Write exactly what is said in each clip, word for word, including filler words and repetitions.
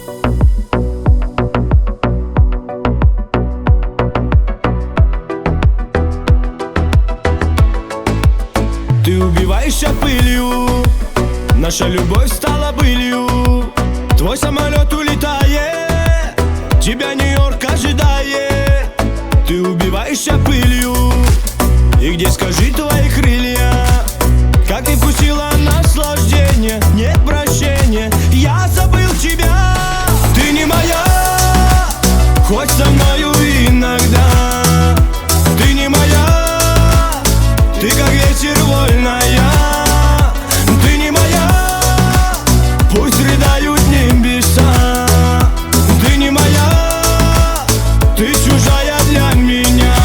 Ты убиваешься пылью, наша любовь стала былью. Твой самолет улетает, тебя Нью-Йорк ожидает. Ты убиваешься пылью, и где, скажи, твои крылья? Как ты вкусила наслаждение, нет прощения, я забыл тебя. Ты не моя, хоть со мною иногда. Ты не моя, ты как ветер вольная. Ты не моя, пусть рыдают небеса. Ты не моя, ты чужая для меня.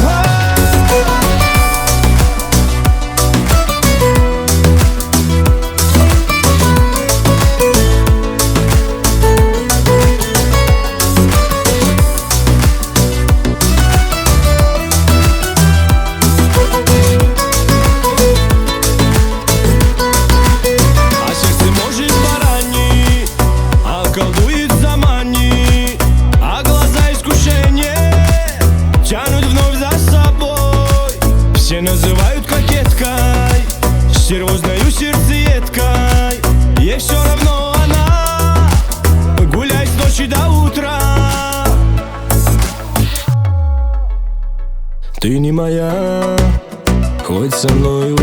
Колдует замани, а глаза искушения тянут вновь за собой. Все называют кокеткой, стервознаю сердцеедкой. Ей все равно она гуляет с ночи до утра. Ты не моя, хоть со мною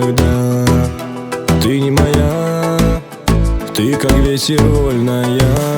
иногда. Ты не моя, ты как ветер вольная.